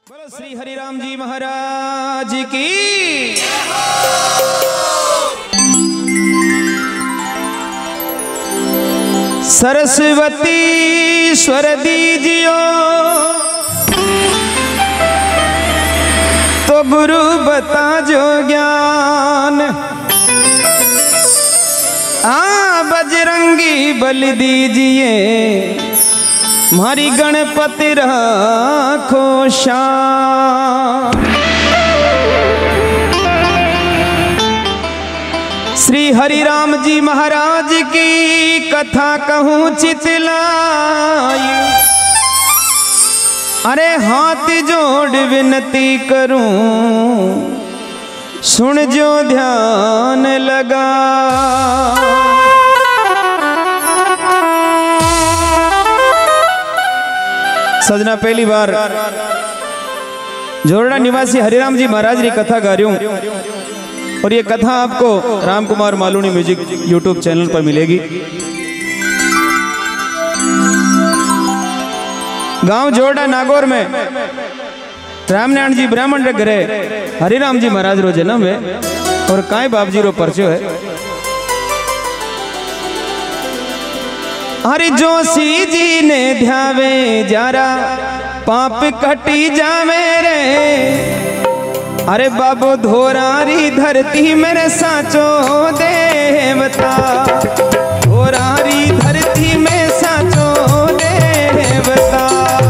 बोलो श्री हरिराम जी महाराज की। सरस्वती स्वर दीजियो तो गुरु बता जो ज्ञान, बजरंगी बल दीजिए मारी गणपति राखो शान। श्री हरिराम जी महाराज की कथा कहूँ चितलाई, अरे हाथ जोड़ विनती करूं सुन जो ध्यान लगा। सजना पहली बार जोरड़ा निवासी हरिराम जी महाराज की कथा गा रही हूं और ये कथा आपको Ram Kumar Maluni music YouTube channel पर मिलेगी। गांव जोरड़ा नागौर में रामनारायण जी ब्राह्मण रे घरे हरिराम जी महाराज रो जन्म है और काई बाप जी रो परचो है। हरि जोशी जी ने ध्यावे जारा पाप कटी जावे रे, अरे बाबो धोरारी धरती मेरे साचो देवता, धोरारी धरती में साचो देवता।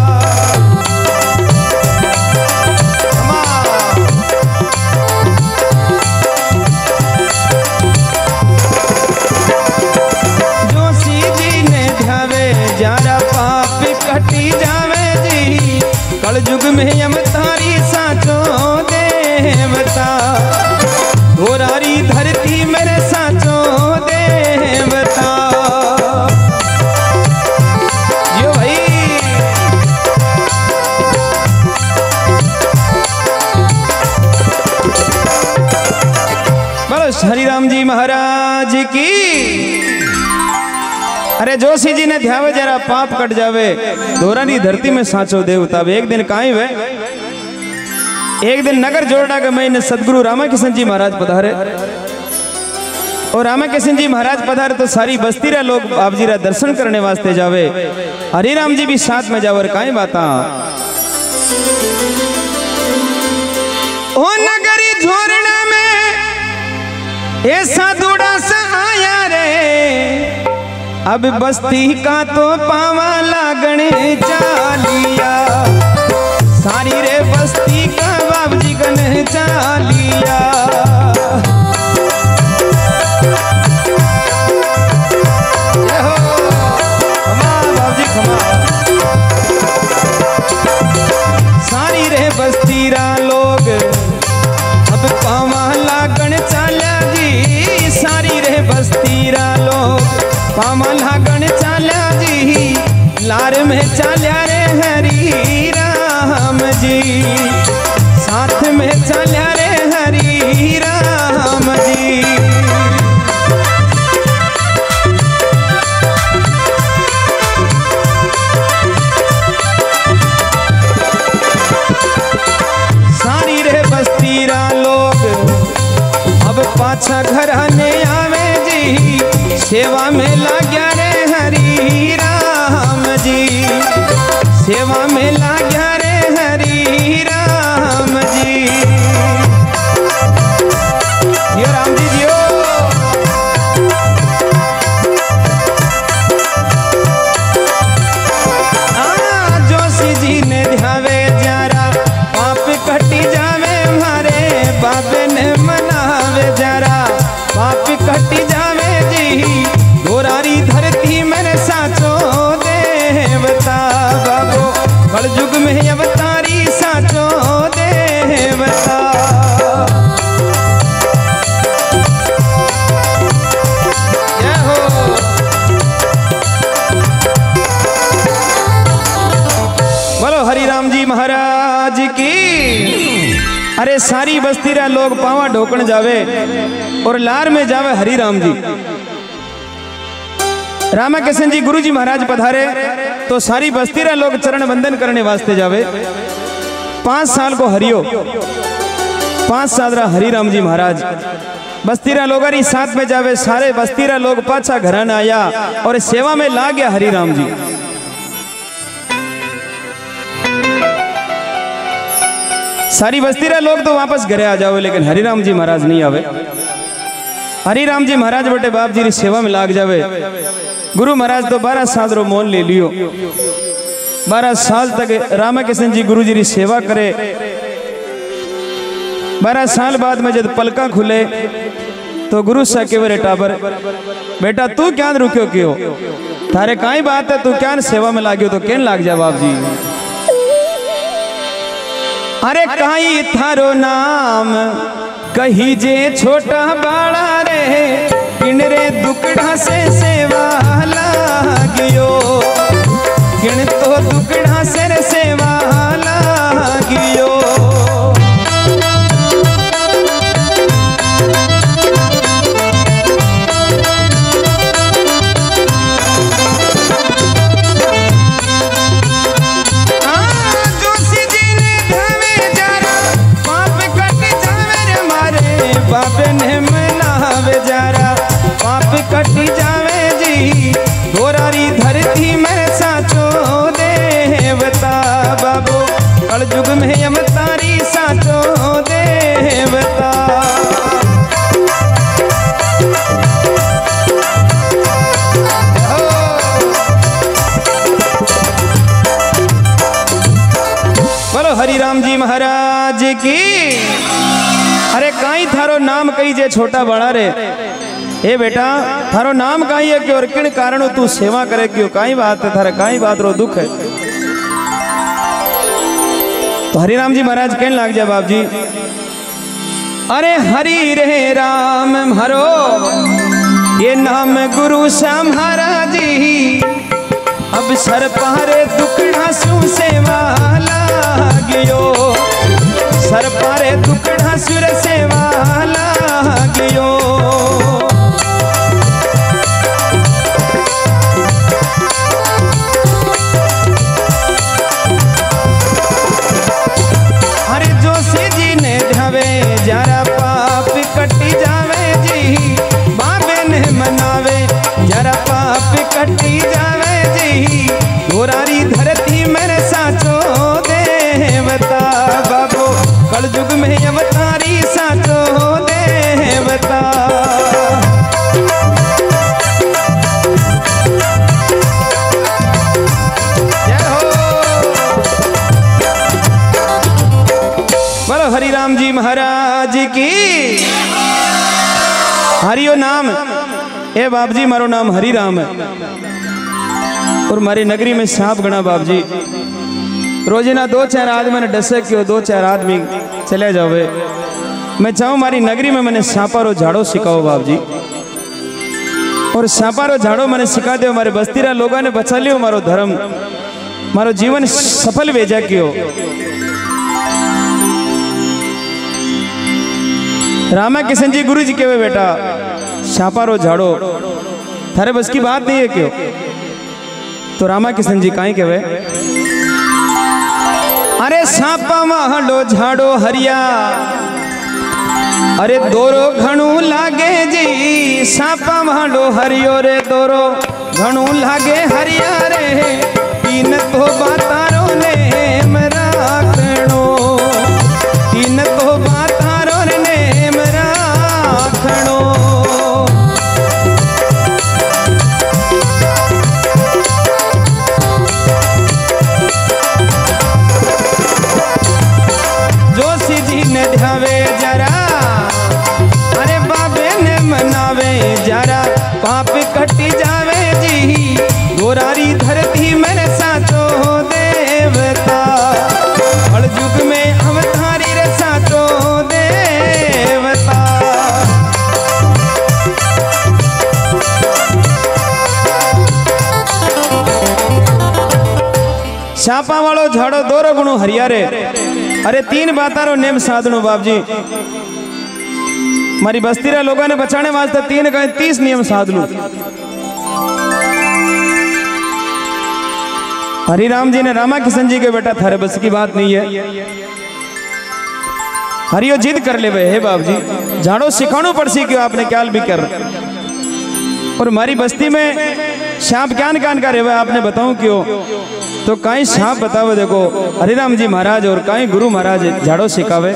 जोशी जी ने ध्यावे जारा पाप कटी जावे जी, कल युग में यमतारी साचो देवता, धोरारी धरती मेरे साचो देवता। यो भाई बोलो हरिराम जी महाराज की। अरे जोशी जी ने ध्यावे जरा पाप कट जावे, धोरारी धरती में साचो देवता। एक दिन काई वे, एक दिन नगर जोरड़ा के महीने सदगुरु रामाकिशन जी महाराज पधारे और रामाकिशन जी महाराज पधारे तो सारी बस्ती रे लोग बाप जी रा दर्शन करने वास्ते जावे, हरिराम जी भी साथ में जावर। काई बाता ओ नगरी जोरड़ा में ऐसा दूड़ा सा आया रे, अब बस्ती का तो पावा लागने चालिया, सारी रे बस्ती का बाप जी गन चालिया। बाप जी खमा, सारी रे बस्ती रा लोग अब पावा लागन चाल्या जी, सारी रे बस्ती रा लोग पावा लागन चाल्या जी, लार में चाल्या रे हरी राम जी, साथ में चल्या रे हरि राम जी। सारी रे बस्ती रा लोग अब पाछा घर आने आवे जी, सेवा में लाग्या रे हरि राम जी, सेवा में लाग्या रे हरि राम जी। यो राम जी जियो। जोशी जी ने ध्यावे जरा पाप कटी जावे, मारे बाबे ने मनावे जरा पाप कटी जावे जी, धोरारी धरती मेरे साचो देवता, बाबो कल युग में अवतारी साचो देवता। जय हो। बोलो हरिराम जी महाराज की। अरे सारी बस्ती रा लोग पावा ढोकन जावे और लार में जावे हरिराम जी। रामाकिशन जी गुरु जी महाराज पधारे तो सारी बस्ती रा लोग चरण वंदन करने वास्ते जावे। 5 साल को हरियो 5 साल रहा हरिराम जी महाराज बस्तीरा लोगारी साथ में जावे सारे बस्तीरा लोग पाछा घरान आया और सेवा में ला गया हरिराम जी। सारी बस्तीरा लोग तो वापस घरे आ जाओ लेकिन हरिराम जी महाराज नहीं आवे। हरिराम जी महाराज बेटे बाप जी री सेवा में लाग जावे। गुरु महाराज तो 12 साल रो मोल ले लियो। 12 साल तक रामा किशन जी गुरु जी री सेवा करे। 12 साल बाद में जब पलका खुले तो गुरु सा के रे टाबर बेटा तू क्या रुक्यो क्यों थारे काई बात है तू क्या सेवा में लाग्यो तो केन लाग जा बाप जी। अरे काई थारो नाम कही जे छोटा बाड़ा रे किन रे दुकड़ा से सेवा लागियो किन तो दुकड़ा से रे सेवा लागियो। कटी जावे जी गोरारी धरती में साचो देवता बाबू कल युग में अवतारी साचो देवता। बोलो हरिराम जी महाराज की। अरे काई थारो नाम कही जे छोटा बड़ा रे ए बेटा थारो नाम काई है कि और किन कारण तू सेवा करे क्यों काई बात है थारे काई बात रो दुख है। तो हरिराम जी महाराज कहने लग जाए बाप जी अरे हरि रे राम हरो ये नाम गुरु श्याम महाराज जी अब सर पारे दुखड़ा सु सेवा लागियो सर पारे दुखड़ा सुर सेवा लागियो। जरा पाप कटी जावे जी बाबे ने मनावे जरा पाप कटी जावे जी गोरारी धरती मेरे साचो देवता बाबू कल युग में अवतारी साचो देवता। हरिराम जी महाराज की। हरियो नाम ए बाप जी मारो नाम हरिराम है और मारी नगरी में सांप गणा बाप जी रोजाना 2-4 आदमी ने डसे क्यों 2-4 आदमी चले जावे। मैं चाहूँ मारी नगरी में मैंने सांपारो झाड़ो सिखाओ बाप जी और सांपारो झाड़ो मैंने सिखा दो हमारे बस्तीरा लोगों ने बचा लियो मारो धर्म मारो जीवन सफल भेजा क्यों। रामा किशन जी गुरु जी के बेटा छापारो झाड़ो थारे बस की बात नहीं है क्यों। तो रामा किशन जी काई कहवे अरे सांपा महलो झाड़ो हरिया अरे दोरो घणू लागे जी सांपा महलो हरियो रे दोरो घणू लागे हरिया रे तीन तो बातारो ने राखणो तीन तो बातारो ने राखणो। जोशी जी ने ध्यावे जरा अरे बाबे ने मनावे जरा पाप कटी जावे जी गोरारी धरती मेरे साचो देवता हर युग में अवतारी रे साचो देवता। छापा वालो झाड़ो दोरो गुणो हरियारे अरे 3 बातारो नेम साधनो बाप जी मारी बस्तीरा लोगों ने बचाने वास्ते 3 का 30 नियम साध लू। हरिराम जी ने रामा किशन जी के बेटा थारे बस की बात नहीं है। हरियो जिद कर ले हे बाप जी, झाड़ो सिखाणु पड़सी क्यों आपने क्या भी कर। और हमारी बस्ती में सांप ज्ञान कान का रेवा आपने बताऊं क्यों, तो कहीं सांप बतावे देखो हरिराम जी महाराज और कहीं गुरु महाराज झाड़ो सिखावे।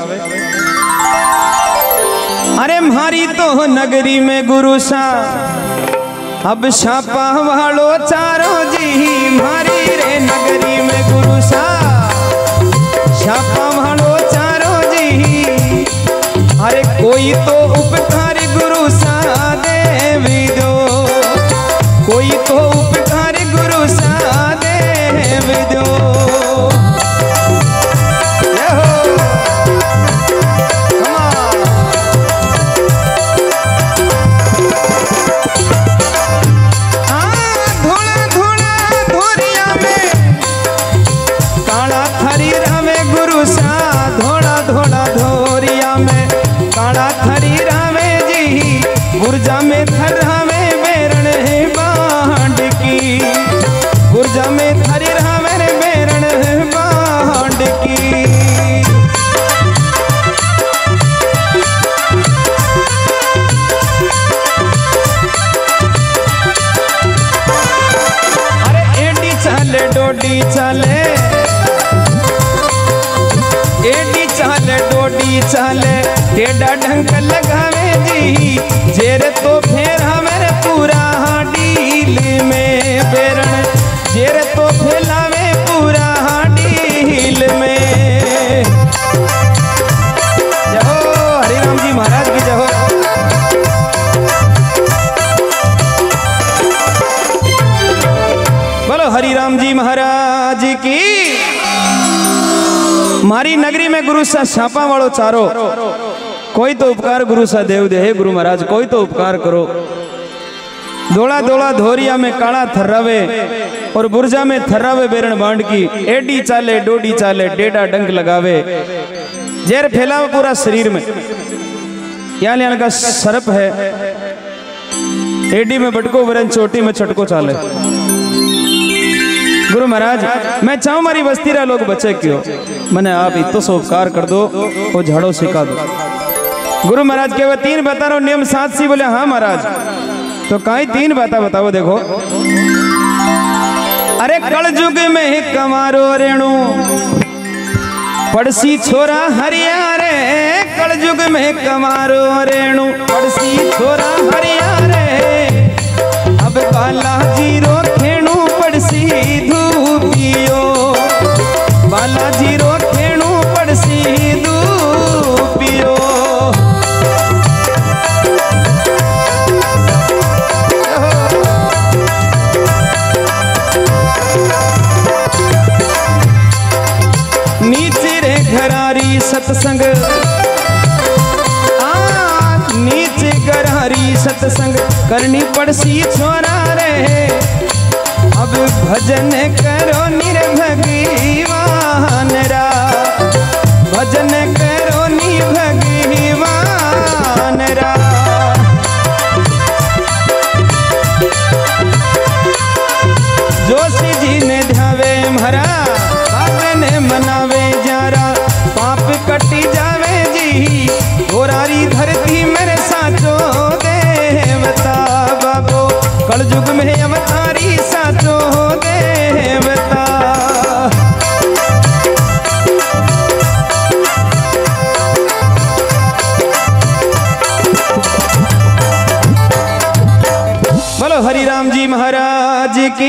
अरे मारी तो नगरी में गुरु सा अब छापा वालो चारो जी, मारी रे नगरी में गुरु सा छापा वालो चारो जी। अरे कोई तो उपकार गुरु सा देवी दो, कोई तो उपकार गुरु सा देवी दो। गुर्जा में थरावे बेरण है बांड की, गुर्जा में थरी रावे बेरण है बांड की। अरे एडी चाले डोडी चाले, एडी चाले डोडी चाले, टेढ़ा ढंग लगावे जी। जेर तो फेर हमारे पूरा डील में बेरण, जेर तो फैलावे पूरा डील में। जय हो हरिराम जी महाराज की जय हो। बोलो हरिराम जी महाराज की। मारी नगरी में गुरु सा छापा वालो चारो, कोई तो उपकार गुरु सा देव दे, हे गुरु महाराज कोई तो उपकार करो। धोला धोला धोरिया में काला थर्रावे और बुर्जा में थर्रावे बेरण बांड की। एडी चाले डोडी चाले, डेढ़ा डंक लगावे, जेर फैलावे पूरा शरीर में। यहाँ लिया का सर्प है, एडी में बटको वरन चोटी में छटको चाले। गुरु महाराज मैं चाहूं मारी बस्ती रा लोग बचे क्यों, मैंने आप इतो सो उपकार कर दो वो झाड़ो सिखा दो। गुरु महाराज के वो 3 बता रहा हूं नियम 7 सी। बोले हाँ महाराज, तो कहीं 3 बाता बताओ देखो। अरे कल युग में कमारो रेणु पड़सी छोरा हरिया रे, कल युग में कमारो रेणु पड़सी छोरा हरिया रे। अब बालाजी रो खेणु पड़सी धूपियो, बालाजी रो खेणु पड़सी धूपियो। नीचे रे घरारी सत्संग, नीचे घरारी सत्संग करनी पड़सी छोरा रे। अब भजन करो निर्भगवान रा, भजन करो निर्भगवान रा। जोशी जी ने ध्यावे म्हारा, ने मनावे जारा, पाप कटी जावे जी। गोरारी धरती मेरे साचो देवता बाबो, कल युग में अवतारी साचो देवता। बोलो हरिराम जी महाराज की।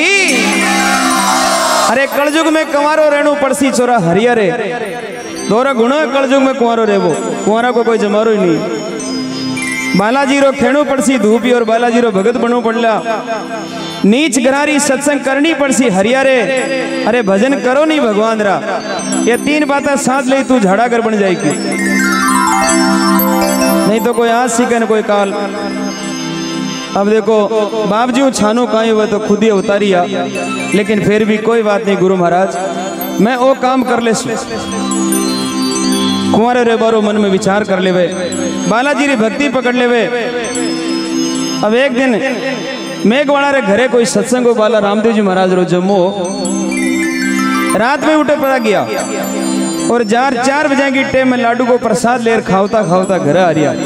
अरे कलयुग में कुंवारो रेणु पड़सी छोरा हरिया रे, दोरा गुणो कलयुग में कुंवारो रेवो, कुंवारा को कोई जमारो ही नहीं। बालाजी रो खेणु पड़सी धूपी और बालाजी रो भगत बनू पड़ला। नीच गरारी सत्संग करनी पड़सी हरिया रे, अरे भजन करो नहीं भगवान रा। ये 3 बातें साथ ले तू झाड़ागर बन जाएगी, नहीं तो कोई आज सीखे न कोई काल। अब देखो बाबजू छानो काई हुआ तो खुद ही उतारिया, लेकिन फिर भी कोई बात नहीं गुरु महाराज, मैं वो काम कर ले। कुंवारे रे बारो मन में विचार कर लेवे, बालाजी री भक्ति पकड़ लेवे। अब एक दिन मेघवाड़ा रे घरे कोई सत्संग बाला रामदेव जी महाराज रो जमो, रात में उठे पड़ा गया और 4 बजे की टाइम में लाडू को प्रसाद लेकर खावता खावता घर आ रहा।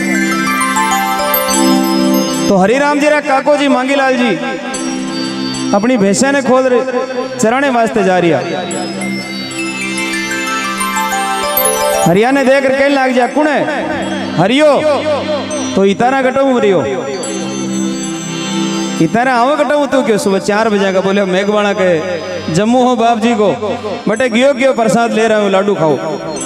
तो हरिराम जी रा काको जी मांगीलाल जी अपनी भैंसा ने खोल चराने वास्ते जा रहा। हरिया ने देख कर कहने लग जा कुण है हरियो तो इतारा कटो रियो इतारा आओ कटो तो क्यों सुबह 4 बजे का बोले मेघवाणा के जम्मू हो बाप जी को बटे गियो प्रसाद ले रहा हूँ लाडू खाओ।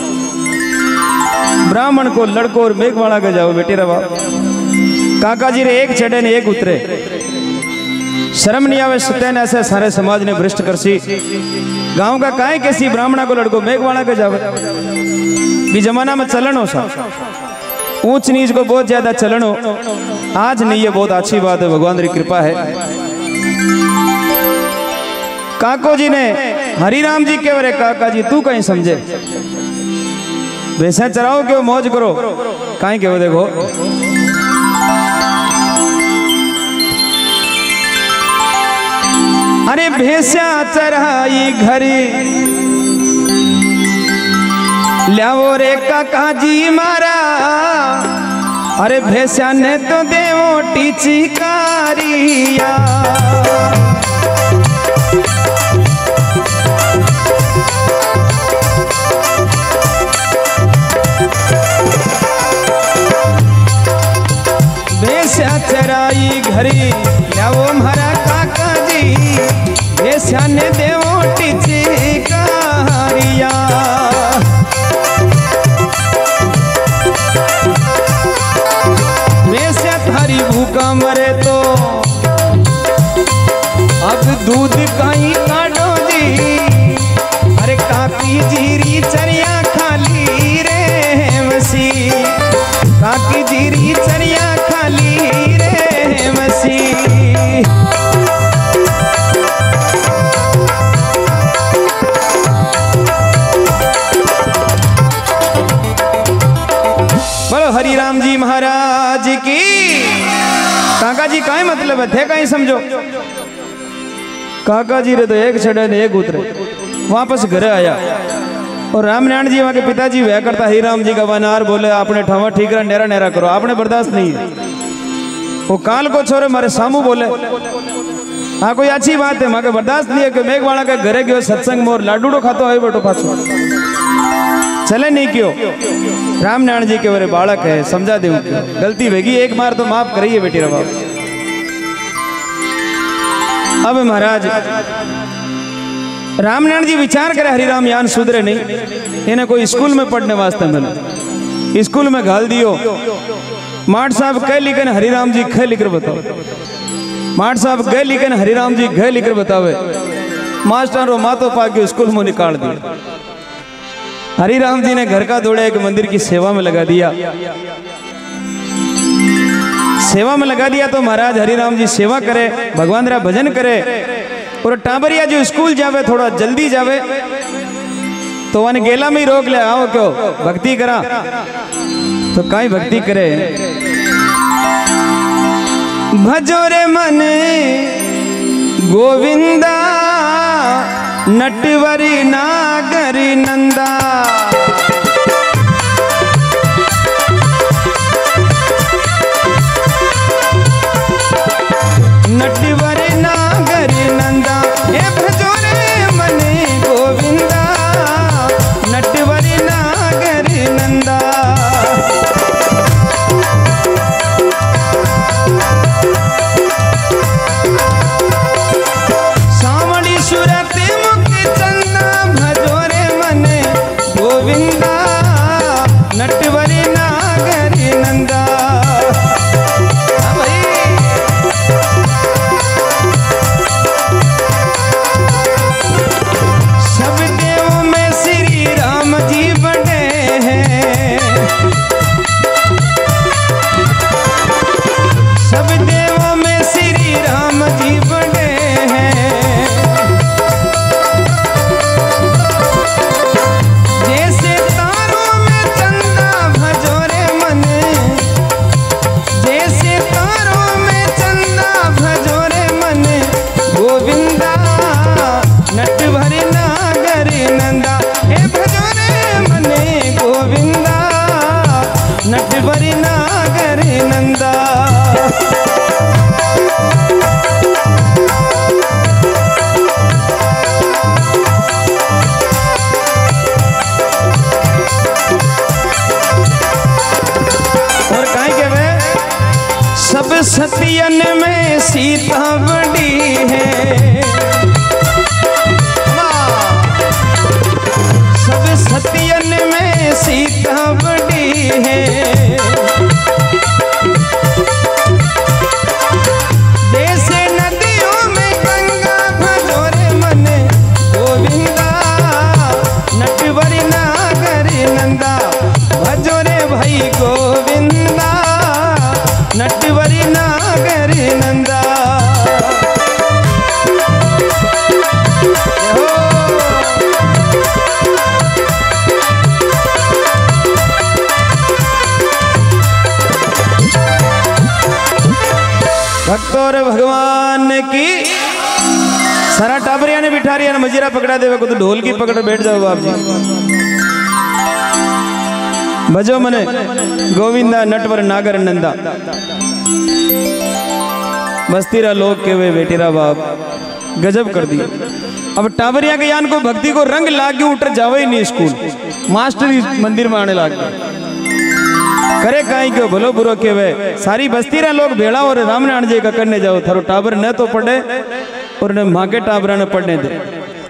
ब्राह्मण को लड़को और मेघवाणा के जाओ बेटे रवा। काका जी रे एक चढ़े ने एक उतरे। शर्म नहीं आवे सत्यन ऐसे सारे समाज ने भ्रष्ट करसी। गांव का काहे कैसी ब्राह्मणा को लड़को मेघवाणा के जावे भी जमाना में चलन हो सा ऊंच नीच को बहुत ज्यादा चलन हो। आज नहीं ये बहुत अच्छी बात है भगवान की कृपा है। काको जी ने हरिराम जी के वरे काका जी तू कहीं समझे भैंसा चराओ क्यों मौज करो कहीं के वो देखो अरे भैंसा चराई घरी ल्यावो रे काका जी मारा अरे भैंसा ने तो देवो टीची कारिया भैंसा चराई घरी ल्यावो मारा काका जी भैंसा ने देवो टीची कारिया थारी भूखा मरे तो अब दूध कहीं काटो जी अरे काकी जीरी चरिया खाली रे मसी काकी जीरी चरिया खाली रे मसी। बोलो हरिराम जी महाराज की। काका जी का मतलब है थे कहीं समझो। काका जी रे तो एक चढ़े ने एक उतरे वापस घर आया और रामनारायण जी वहां के पिताजी वह करता हरिराम जी का वनार बोले आपने ठावा ठीक रहा नेरा नेरा करो आपने बर्दाश्त नहीं। वो काल को छोरे मारे सामू बोले हाँ कोई अच्छी बात है माके बर्दाश्त नहीं है कि मेघवाणा के घरे गयो सत्संग मोर लाडूडो खातो आयो बेटो पाछो चले नहीं क्यों। रामनारायण जी के वरे बालक है समझा दे गलती भेगी एक बार तो माफ करिए बेटी रवा। अब महाराज रामनारायण जी विचार करे हरिराम यान सुधरे नहीं इन्हें कोई स्कूल में पढ़ने वास्ते मिले स्कूल में घाल दियो। माठ साहब कह लिखन हरिराम जी ख लिखकर बताओ माठ साहब गए लिखन हरिराम जी घ लिखकर बतावे मास्टर रो मातो पाके स्कूल में निकाल दिया। हरिराम जी ने घर का दौड़े एक मंदिर की सेवा में लगा दिया। सेवा में लगा दिया तो महाराज हरिराम जी सेवा करे भगवान रा भजन करे और टाबरिया जो स्कूल जावे थोड़ा जल्दी जावे तो वन गेला में ही रोक ले आओ क्यों भक्ति करा तो काई भक्ति करे। भजोरे मन गोविंदा नटवरी नागरी नंदा नटवरी नागरी नंदा हे भजोरे मने गोविंदा नटवरी नागरी नंदा। सावड़ी सूरत मुख चंदा भजोरे मने गोविंदा सतियन में सीता बड़ी है, सब सतियन में सीता बड़ी है। जैसे नदियों में गंगा भजोरे मन गोविंदा, नटवरी नागर नंदा भजोरे भाई गोविंदा, नटवरी नागर नंदा। भक्तों और भगवान की सारा टाबरिया ने बिठा रिया, मजीरा पकड़ा देवे को तो ढोल की पकड़ बैठ जाओ बाप जी। भजो मने गोविंदा नटवर नागर नंदा। बस्तीरा लोग के वे बेटेरा बाप गजब कर दिया। अब टाबरिया के यान को भक्ति को रंग लाग उतर जावे ही नहीं, स्कूल मास्टर मंदिर में आने लाग करे काई क्यों भलो बुरो के वे सारी बस्तीरा लोग भेड़ा और रामनारायण जी का करने जाओ, थारो टाबर न तो पढ़े और न माँ के टाबरा ने पढ़ने दे।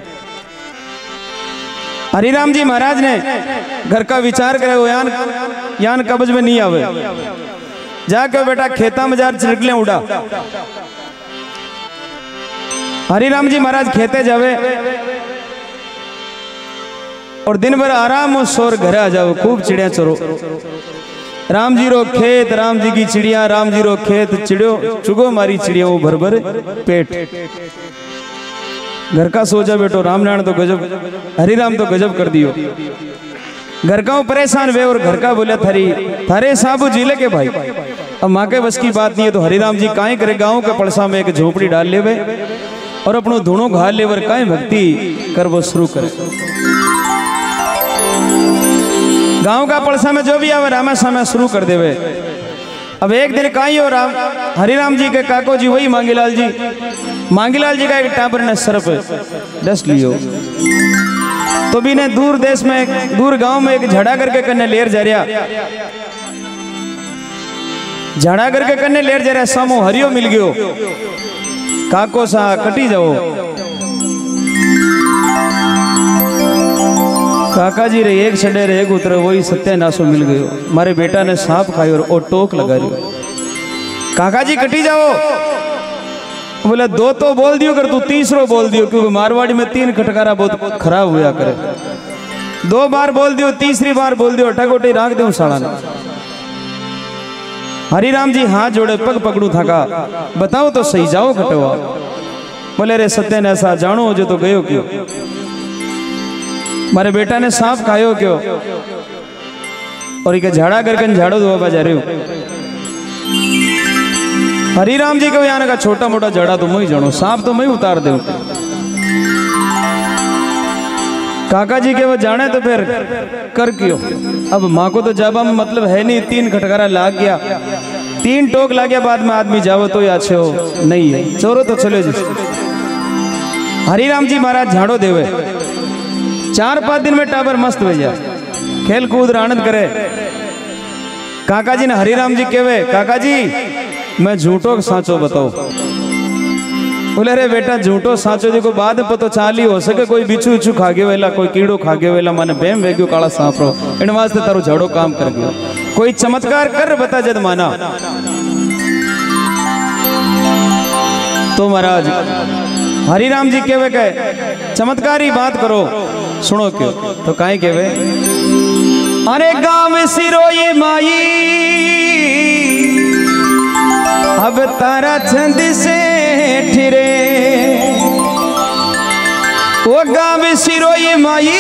हरिराम जी महाराज ने घर का विचार करे, वो यान कब्ज में नहीं आवे, जाके बेटा खेता में जार छिड़कले उड़ा। हरिराम जी महाराज खेते जावे और दिन भर आराम और शोर घरे आ जाओ, खूब चिड़िया चोरो। राम जी रो खेत, राम जी की चिड़िया, राम जी रो खेत, चिड़ियो चुगो मारी चिड़िया वो भर भर पेट। घर का सोचा बेटो रामनारायण तो गजब, हरिराम तो गजब कर दियो। घर का परेशान वे और घर का बोला थारे साबू जिले के भाई, अब माँ के बस की बात नहीं है तो हरिराम जी काहे करे, गाँव के पड़सा में एक झोपड़ी डाल लेवे और अपनो धुनो घाल लेवर काहे भक्ति कर वो शुरू करे। गांव का पड़सा में जो भी आवे रामा सामा शुरू कर देवे। अब एक दिन काई हो राम हरिराम जी के काको जी वही मांगीलाल जी का एक टाबर ने सरप डस लियो, तो भी ने दूर देश में दूर गांव में एक झड़ा करके कन्ने लेर जा रहा, झड़ा करके कन्ने लेर जा रहा, सामो हरियो मिल गयो, काको सा कटी जाओ। काका जी रे एक छड़े रे एक उतरे, वही सत्यानाशो मिल गयो, मारे बेटा ने सांप खाई और ओ टोक लगा रही। काका जी कटी जाओ, बोले दो तो बोल दियो कर, तू तीसरो बोल दियो, क्योंकि मारवाड़ी में 3 खटकारा बहुत खराब हुआ करे। 2 बार बोल दियो, तीसरी बार बोल दियो, टकोटी राख दो साला ने। हरिराम जी हाथ जोड़े पग पकड़ू थाका, बताओ तो सही जाओ खटवा। बोले रे सत्यानाशा जानो जो तो गयो क्यों, मारे बेटा ने सांप खायो क्यों, और इके झाड़ा करके झाड़ो धोवा जा रहे हो। हरिराम जी को यहाँ का छोटा मोटा जड़ा तो मैं ही जानो, सांप तो मैं ही उतार दे। काका जी के वो जाने तो फिर कर क्यों। अब माँ को तो जाबा में मतलब है नहीं, 3 खटकारा लाग गया, 3 टोक लाग गया, बाद में आदमी जाओ तो अच्छे हो नहीं है, चोरो तो चले जी। हरिराम जी महाराज झाड़ो देवे, 4-5 दिन में टाबर मस्त हो जा, खेल कूद आनंद करे। काका जी ने हरिराम जी केवे, काका जी मैं झूठो साचो बताओ। बोले रे बेटा झूठो साचो जी को बाद में पतो चाली हो सके, कोई बिच्छू बिच्छू खा गयो वेला, कोई कीड़ो खा गयो वेला, माने बेम वे गयो काला सांप रो, इन वास्ते तारो झाड़ो काम कर गयो, कोई चमत्कार कर बता जद माना। तो महाराज हरिराम जी केवे के चमत्कारी बात करो, सुनो क्यों, तो काहे केवे, अरे गांव सिरोई माई अब तारा छंद से ठिरे, वो गांव सिरोई माई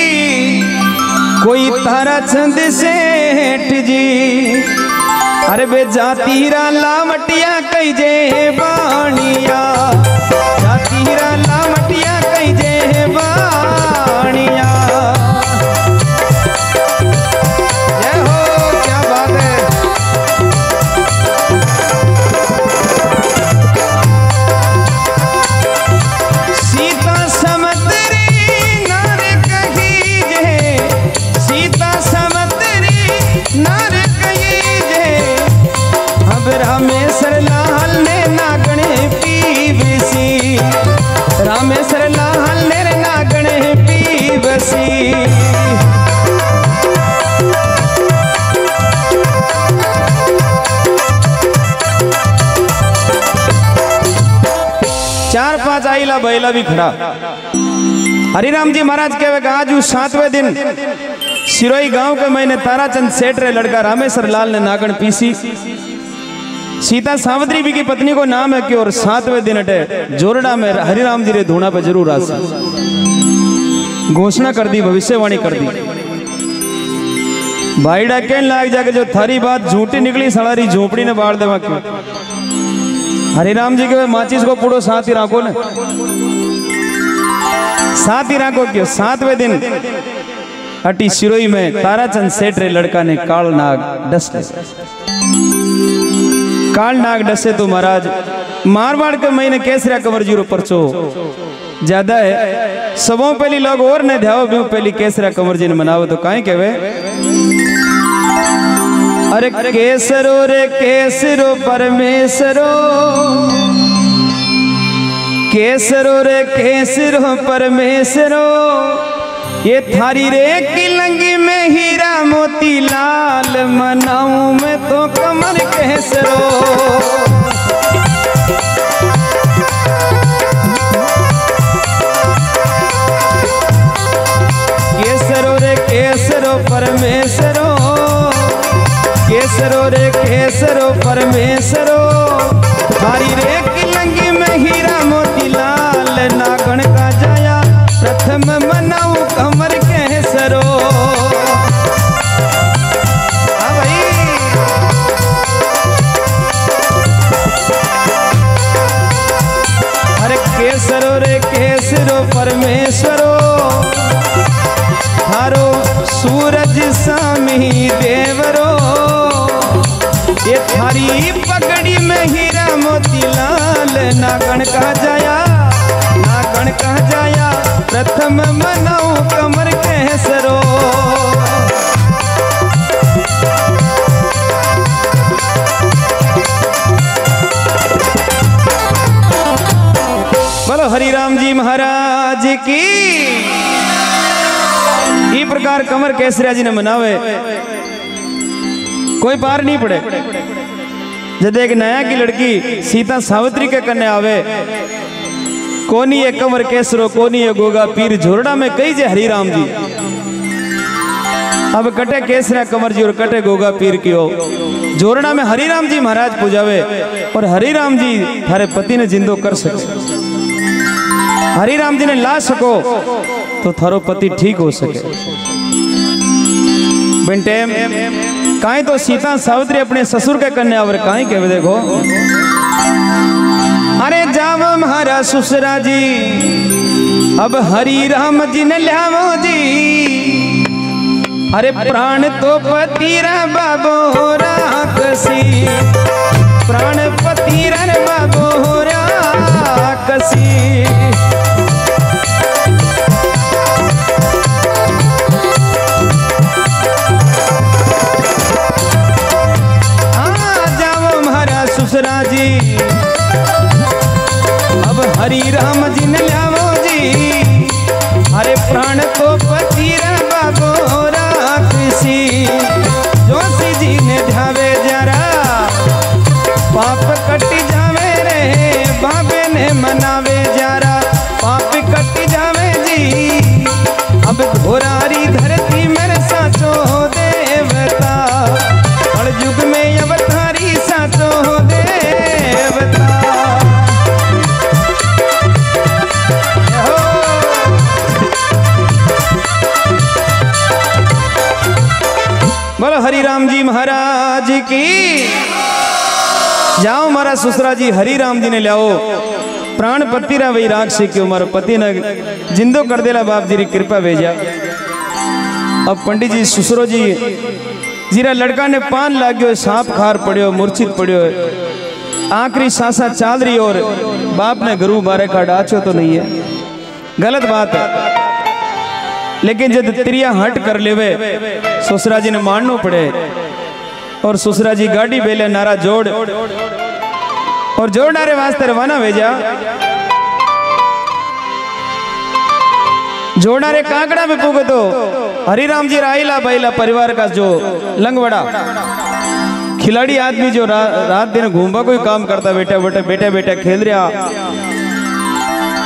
कोई तारा छंद से जी, अरे बे जातीरा लामटिया कई जे बाणिया, जातीरा लामटिया कई जे बाणिया। जय हो, क्या बात है। सीता समतरी नार कही जे, सीता समतरी नार कही जे, अब रामेश्वर लाल आज आईला बैला भी खड़ा। हरिराम जी महाराज कहे आज 7वें दिन सिरोई गांव के मैंने ताराचंद सेठ रे लड़का रामेश्वर लाल ने नागण पीसी। सीता सावत्री भी की पत्नी को नाम है कि और 7वें दिन अटे जोरडा में हरिराम जी रे धूणा पे जरूर आसे। घोषणा कर दी, भविष्यवाणी कर दी। भाईडा कहने लाग जाके जो थारी बात झूठी निकली सड़ारी झोपड़ी ने बाढ़ देवा क्यों। हरिराम जी के माचिस को पूड़ो साथ ही राखो ने, साथ ही राखो क्यों। 7वें दिन अटी सिरोई में ताराचंद सेठ रे लड़का ने काल नाग डस ले। काल नाग डसे तो महाराज मारवाड़ के महीने केसरिया कंवर जी रो परचो ज्यादा है। सबों पहली लोग और ने ध्याओ भी पहली केसरिया कंवर जी ने मनावो तो काहे कहवे। अरे केसरो रे केसरो परमेश्वरो, केसरो रे केसरो परमेश्वरो, ये थारी रे किलंगी में हीरा मोती लाल मनाऊं मैं तो कमर केसरो। केसरो रे केसरो परमेश्वरो, केसरो रे केसरो परमेश्वरो, थारी रे किलंगी में हीरा मोती लाल नागण का जाया प्रथम मनाऊ कमर केसरो। अरे केसरो रे केसरो परमेश्वरो, थारो सूरज सामी देवरो, ये थारी पगड़ी में हीरा मोती लाल नागण का जाया, नागण का जाया प्रथम मनाऊ कमर केसरो। बोलो हरिराम जी महाराज की। इस प्रकार कमर केसरिया जी ने मनावे कोई पार नहीं पड़े। जब एक नया की लड़की सीता सावित्री के कन्या आवे, कोनी ये कमर केसरो कोनी ये गोगा पीर, झोरडा में कई जे हरिराम जी। अब कटे केसरिया कंवर जी और कटे गोगा पीर की हो। जोरडा में हरिराम जी महाराज पूजावे और हरिराम जी थारे पति ने जिंदो कर सके। हरिराम जी ने ला सको तो थारो पति ठीक हो सके। बिंटेम काहे तो सीता सावित्री अपने ससुर के कन्या और काहे के देखो। अरे जावो महारा ससुरा जी, अब हरि राम जी ने ल्यावो जी। अरे प्राण तो पतिरा बाबो राकसी, प्राण पतिरा बाबो राकसी। जाओ महारा ससुरा जी, अब हरि राम जी ने ल्यावो जी। अरे प्राण तो पतिरा बाबो राकसी, जोशी जी ने ध्यावे जरा पाप कटी जावे रे, बाबे ने मनावे जरा पाप कटी जावे जी। अब घोरारी धरती मेरे साचो देवता, और युग में अवतारी साचो देवता। बोलो हरिराम जी महाराज की। जाओ मारा ससुरा जी हरिराम जी ने लियाओ प्राण पति रा वही राग से क्यों मारो पति ने जिंदो कर देला बाप जी री कृपा भेजा। अब पंडित जी ससुरो जी जीरा लड़का ने पान लाग्यो, सांप खार पड़ियो, मूर्छित पड़ियो, आखिरी सांसा चाल रही और बाप ने गुरु बारे का डाचो तो नहीं है, गलत बात है। लेकिन जब त्रिया हट कर लेवे ससुरा जी ने मानना पड़े और ससुरा जी गाड़ी बेले नारा जोड़ और जोड़नारे वास्ते रवाना भेजा। जोड़नारे कांकड़ा में पूगे तो हरिराम जी राइला बैला परिवार का जो लंगवड़ा खिलाड़ी आदमी जो रात दिन घूमबा कोई काम करता, बेटा बेटा बेटा बेटा खेल रहा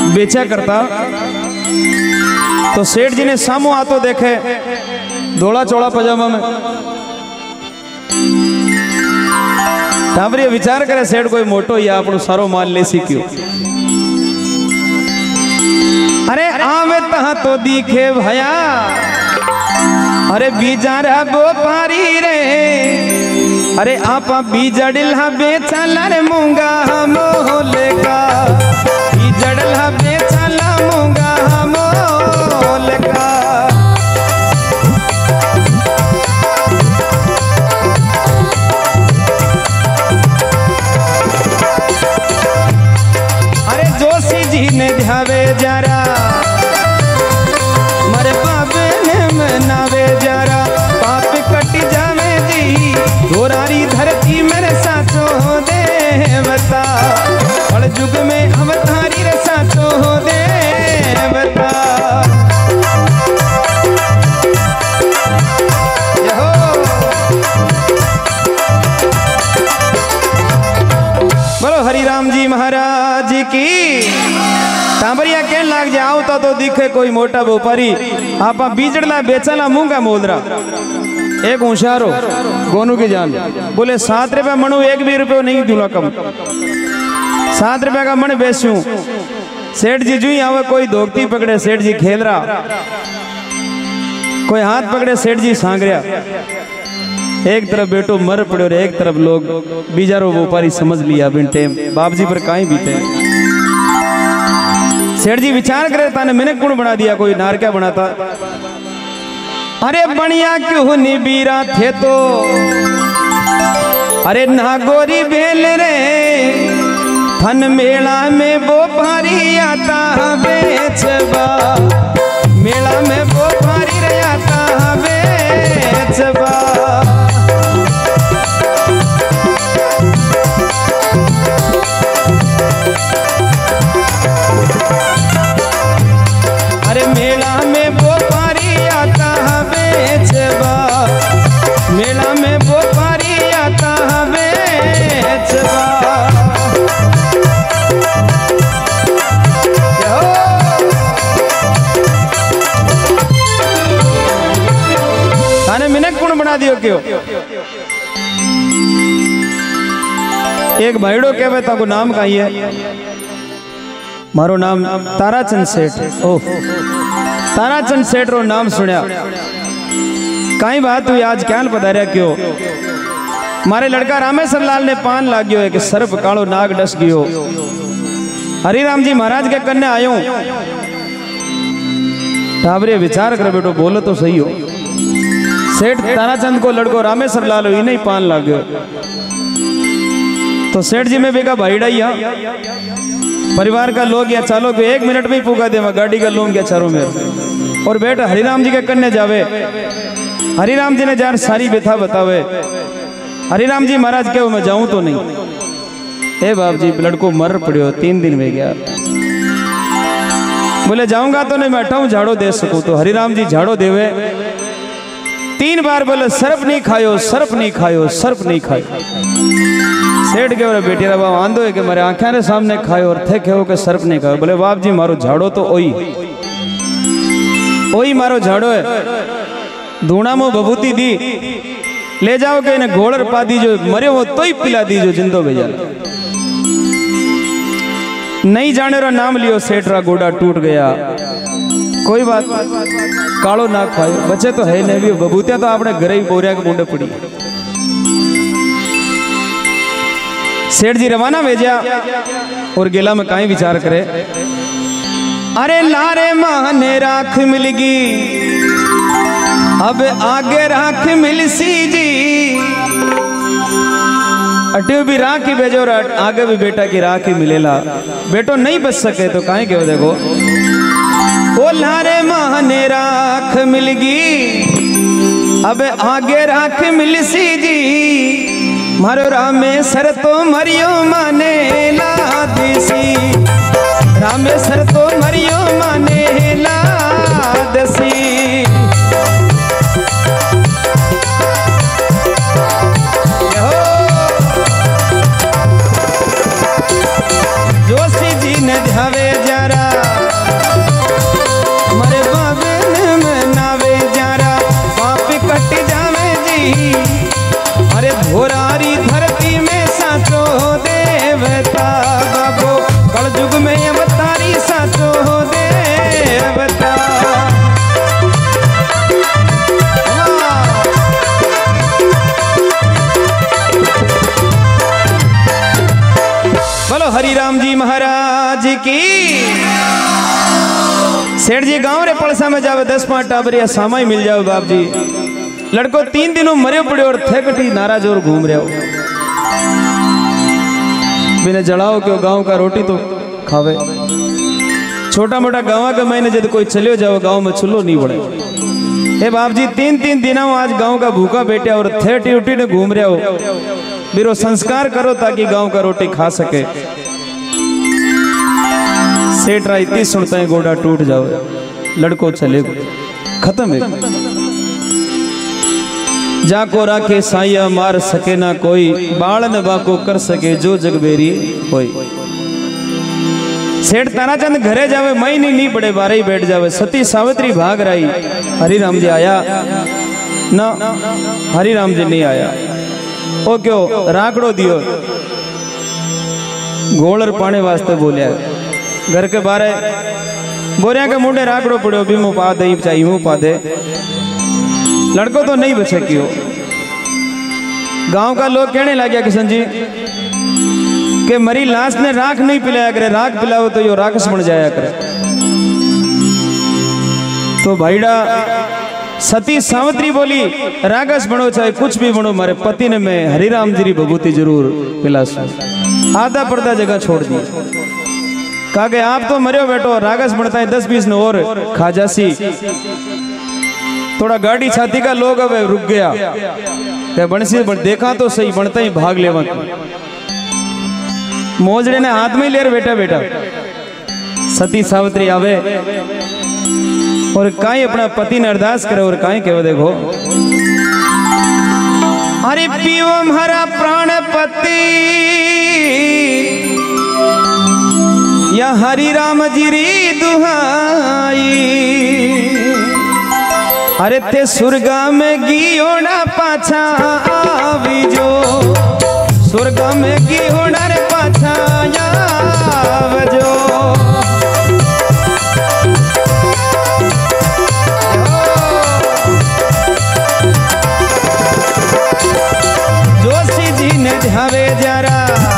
बेचा करता। तो सेठ जी ने सामू आतो देखे, धोला चौड़ा पजामा में। टाबरिया विचार करे सेठ कोई मोटो या अपनो सारो माल ले सी क्यों। अरे आवे तहा तो दिखे भया, अरे बीजारा बोपारी रे, अरे आपा बीजड़ला बेचला रे मूंगा मोले का, बीजड़ला बेचला मूंगा मोले का। अरे जोशी जी ने ध्यावे जरा, मरे बाबे ने मनावे जरा, पाप कट जावे जी, गोरारी धरती मेरे सासो देवता, बड़ जुग में अवतारी रे सासो देवता। बोलो हरि राम जी महाराज की। टांबरिया कह लाग जाए आवता तो दिखे कोई मोटा व्यापारी, आपा बीजड़ला बेचला मूंगा मोलरा। एक होशियारो गोनू की जान बोले 7 रुपया मणु, 1 भी रुपये नहीं दूंगा कम, 7 रुपया का मन बेचूं। सेठ जी जुई आवे कोई धोती पकड़े, सेठ जी खेल रहा, कोई हाथ पकड़े, सेठ जी सांग रहा। एक तरफ बेटो मर पड़े और एक तरफ लोग बीजारो व्यापारी समझ लिया बिन टेम बाप जी पर काई बीते। सेठ जी विचार करे ताने मैंने गुण बना दिया, कोई नार क्या बनाता। अरे बढ़िया क्यों निबीरा थे तो, अरे नागोरी बेल रे, फन मेला में व्यापारी आता बेचबा, मेला में व्यापारी रे आता बेचबा। अरे मेला में व्यापारी आता बेचबा, मेला में व्यापारी आता बेचबा। थाने मिनक गुण बना दियो क्यों। एक भाईड़ो कहवे ताको नाम काई है, मारो नाम ताराचंद सेठ। ओह ताराचंद सेठ रो नाम सुनिया, कई बात हुई आज क्या पधारिया क्यों। मारे लड़का रामेश्वर लाल ने पान लाग्यो है कि सर्प कालो नाग डस गयो। हरिराम जी महाराज के कन्ने आयो। टाबरे विचार कर बेटो बोलो तो सही हो। सेठ ताराचंद को लड़को रामेश्वर लाल ही नहीं पान लाग्यो। तो सेठ जी में बेगा भाईड़ा ही परिवार का लोग या चालो को 1 मिनट में ही पुगा दे, मैं गाड़ी का लूंग क्या चारों में। और बेटा हरिराम जी के कन्ने जावे, हरिराम जी ने जान सारी व्यथा बतावे। हरिराम जी महाराज क्यों मैं जाऊं तो नहीं। ए बाप जी लड़को मर पड़ियो 3 दिन में गया। बोले जाऊंगा तो नहीं, मैं हटाऊं झाड़ो दे सकूं। तो हरिराम जी झाड़ो देवे 3 बार, बोले सर्प नहीं खायो, सर्प नहीं खायो, सर्प नहीं खायो। सेठ के बोले बेटी रा बाप आंदो है कि मेरे आंखें रे सामने खायो और थे कहो के सर्प नहीं खायो। बोले बाप जी मारो झाड़ो तो ओई मारो झाड़ो है। धूणा में भभूति दी ले जाओ के इन्हें घोड़र पा दीजो, मरे वो तो ही पिला दीजो जिंदो भेजा। नहीं जाने रो नाम लियो, सेठ रा गोड़ा टूट गया। कोई बात कालो ना खायो, बच्चे तो है नहीं, भभूतिया तो आपने घरे ही बोरिया के मुंडे पड़ी। सेठ जी रवाना भेजा और गेला में काई विचार करे। अरे लारे माने राख मिलगी, अब आगे राख मिलसी जी। अटे भी राख ही भेजो, आगे भी बेटा की राख ही मिलेला। बेटो नहीं बच सके तो काहे क्यों देखो। ओ लारे माने राख मिलगी, अब आगे राख मिलसी जी। मारो रामेश्वर तो मरियो माने ला देसी, रामेश्वर तो मरियो माने ला देसी। जोशी जी ने ध्यावे जरा, अरे धोरारी धरती में साचो देवता बाबो कलयुग में अवतारी साचो देवता। बोलो हरि राम जी महाराज की। सेठ जी गांव रे पड़सा में जावे 10-5 टाबरिया सामाई मिल जाओ बाप जी। लड़को 3 दिनों मरे पड़े और थेकटी नाराज और घूम रहे हो। बिना जड़ाओ क्यों गांव का रोटी तो खावे। छोटा मोटा गांव का महीने जब कोई चलियो जाओ गांव में चुल्लो नहीं बढ़े। हे बाप जी 3-3 दिनों आज गांव का भूखा बैठे और थेटी उठी ने घूम रहे हो। बिरो संस्कार करो ताकि गांव का रोटी खा सके। सेठ राय इतनी सुनता है गोड़ा टूट जाओ। लड़को चले खत्म है। जाको राखे साइया मार सके ना कोई, बाल न बाको कर सके जो जगबेरी होई। सेठ ताराचंद घरे जावे महीने नहीं पड़े बारे ही बैठ जावे। सती सावित्री भाग रही। हरिराम जी आया ना, हरिराम जी नहीं आया। ओ क्यों राकड़ो दियो गोलर पाने वास्ते बोलिया। घर के बारे बोरिया के मुंडे राकड़ो पड़ो भी मुँह पा दे चाहिए मुँह पा दे। लड़को तो नहीं बचे क्यों। गांव का लोग कहने लग गया किशन जी कि मरी लाश ने राख नहीं पिलाया करे, राख पिलाओ तो यो राक्षस बन जाया करे। तो भाईड़ा सती सावित्री बोली राक्षस बनो चाहे कुछ भी बनो, मारे पति ने मैं हरिराम जी की भभूति जरूर पिलास। आधा पर्दा जगह छोड़ दी। कहा कि आप तो मरियो बेटो, राक्षस बनता है 10-20 ने और खा जासी। थोड़ा गाड़ी छाती का लोग अब रुक गया। क्या बनसी देखा तो सही बनता ही भाग लेवा। मोजड़े ने हाथ में ले बेटा बेटा। सती सावित्री आवे और काई अपना पति ने अरदास करे और काई कहो देखो अरे पीओ हमारा प्राणपति या हरि राम जी री दुहाई। अरे ते सुरगा में गियोड़ा पाछा आवी जो, सुरगा में गियोड़ा रे पाछा आवजो। जोशी जी ने ध्यावे जरा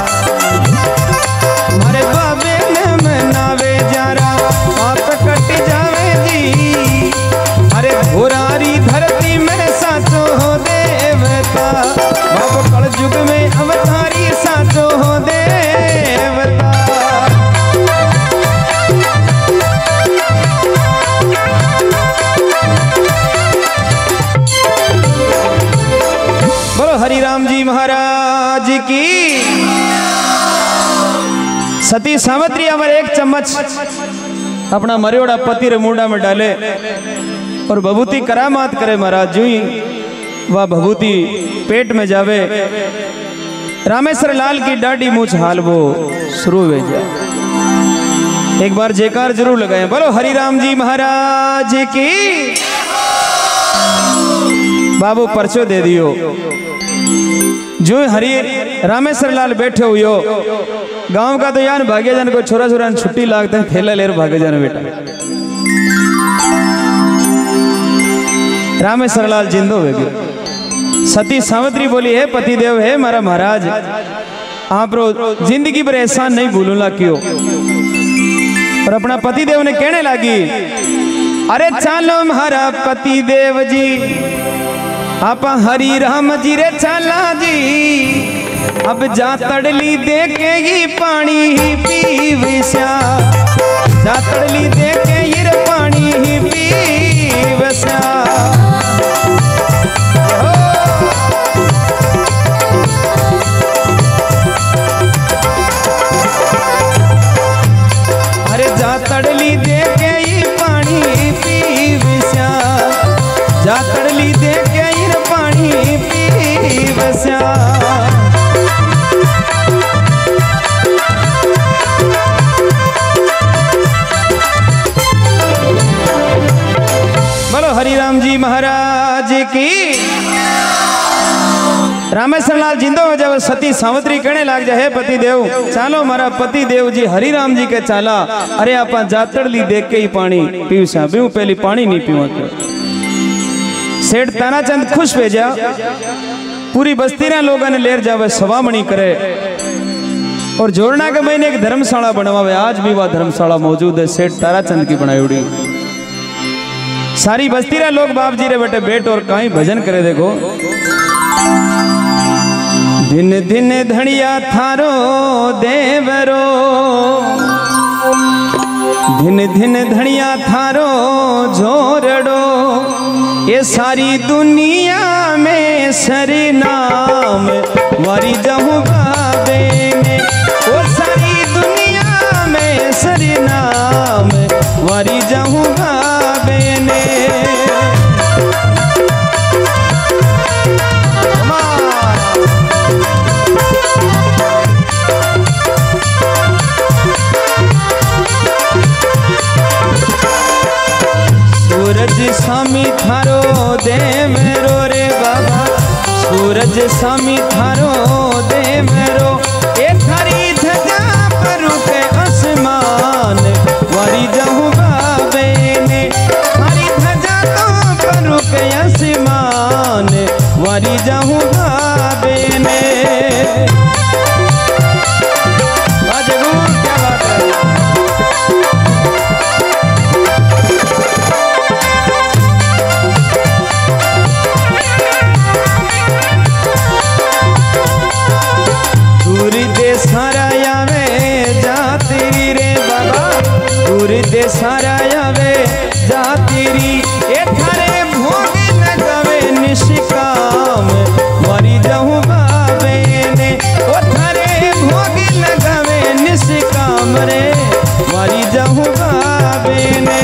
मारे बाबे ने मनावे जरा आप कट जावे जी। अरे घोरारी धरती में साचो हो देवता बाबू कलयुग में अवतारी साचो हो देवता। बोलो हरिराम जी महाराज की। सती सावित्री हमारे एक चम्मच अपना मरियोड़ा पति रे मुंडा में डाले और भभूति करामात करे महाराज। जू ही वह भभूति पेट में जावे रामेश्वर लाल की डाडी मूछ हाल वो शुरू हो जाए। एक बार जयकार जरूर लगाए। बोलो हरिराम जी महाराज की। बाबू पर्चो दे दियो। जो हरि रामेश्वर लाल बैठे हुए हो गांव का तो यार भाग्य जन को छोरा छोरा छुट्टी लागते हैं थैला लेर भागे जाने बेटा। रामेश्वर लाल जिंदो हो गए। सती सावित्री बोली है पतिदेव है मारा महाराज आप रो जिंदगी पर एहसान नहीं भूलूंगा क्यों। और अपना पतिदेव ने कहने लगी अरे चालो महारा पतिदेव जी आप हरि राम जी रे चाला जी। अब जा तड़ली दे के ही पानी ही पीवस्या, जा तड़ली दे के ही पानी ही पीवस्या। अरे जा तड़ली दे के ही पानी पीवस्या, जा तड़ली दे के ही पानी पीवस्या। बोलो हरिराम जी महाराज की। रामेश्वर लाल जिंदो हो जब सती सावत्री कहने लाग जाए, हे पति देव चालो मारा पति देव जी हरिराम जी के चाला। अरे आप जातड़ली देख के ही पानी पीव सा पीऊ, पहली पानी नहीं पीवा के। सेठ तानाचंद खुश भेजा, पूरी बस्ती रे लोगों ने लेर जावे सवामणी करे और जोड़ना के महीने एक धर्मशाला बनवावे। आज भी वह धर्मशाला मौजूद है, सेठ ताराचंद की बनाई उड़ी। सारी बस्ती रे लोग बाप जी रे बेटे बैठ और कहीं भजन करे। देखो दिन दिन धनिया थारो देवरो, दिन दिन धनिया थारो जोरड़ो, ये सारी दुनिया में सरी नाम वारी जाऊं बाबे ने। वो सारी दुनिया में सरी नाम वारी जाऊं बाबे ने। सूरज स्वामी थारो दे मेरो रे बाबा, सूरज स्वामी थारो दे मेरो, ए थारी धजा पर के आसमान वारी जाऊं बाबे ने। थारी धजा तो पर के आसमान वारी जाऊं बाबे ने। क्या बात है। सारा आवे जातीरी, ए थारे भोग लगावे निष्काम वारी जाऊं बाबे ने। ओ थारे भोग लगावे निष्काम रे वारी जाऊं बाबे ने।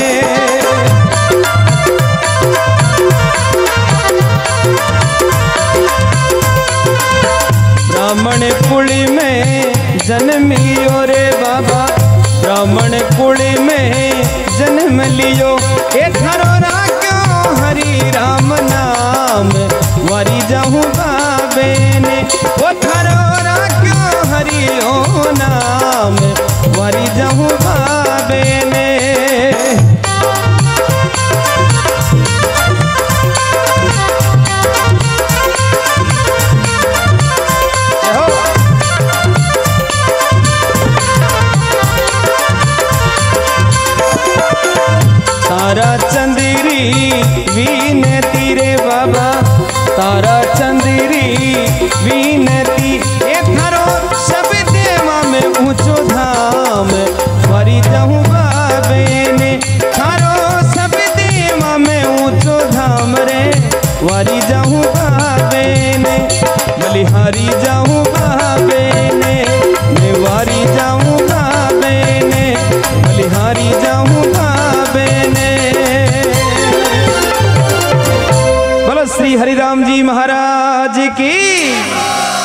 ब्राह्मण कुली में जन्मियो रे बाबा, ब्राह्मण कुली में जन्म लियो, ए थारो राख्यो हरि राम नाम वारी जाऊं बाबे ने। ओ थारो राख्यो हरि ओ नाम वारी जाऊं बाबे ने। तारा चंदेरी विनती रे बाबा, तारा चंदेरी विनती, ए थारो सब देवा में ऊंचो धाम वारी जाऊं बाबे ने। थारो सब देवा में ऊंचो धाम रे वारी जाऊं बाबे ने। बलिहारी जाऊं बाबे ने, मैं वारी जाऊं बाबे ने, बलिहारी जाऊं बाबे ने। बोलो श्री हरिराम जी महाराज की।